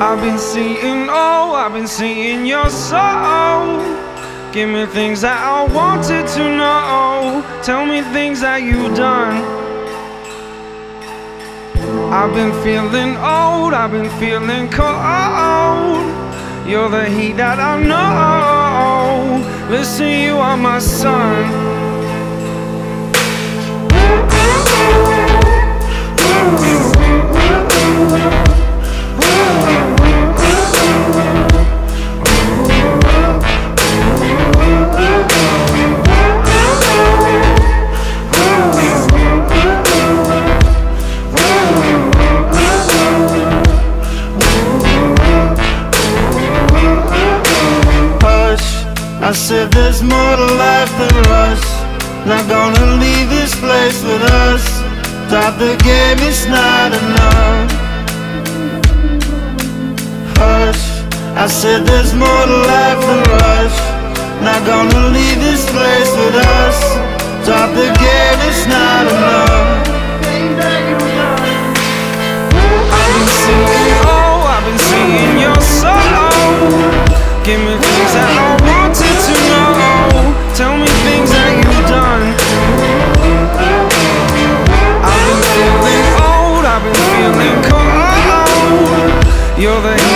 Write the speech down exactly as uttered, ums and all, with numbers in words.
I've been seeing, oh, I've been seeing your soul. Give me things that I wanted to know. Tell me things that you've done. I've been feeling old, I've been feeling cold. You're the heat that I know. Listen, you are my sun. I said there's more to life than rush. Not gonna leave this place with us. Stop the game, it's not enough. Hush, I said there's more to life than rush. Not gonna leave this place with us. Stop the game, it's not enough. I've been seeing, oh, I've been seeing your soul. Give me things that I wanted to know. Tell me things that you've done. I've been feeling old, I've been feeling cold. You're the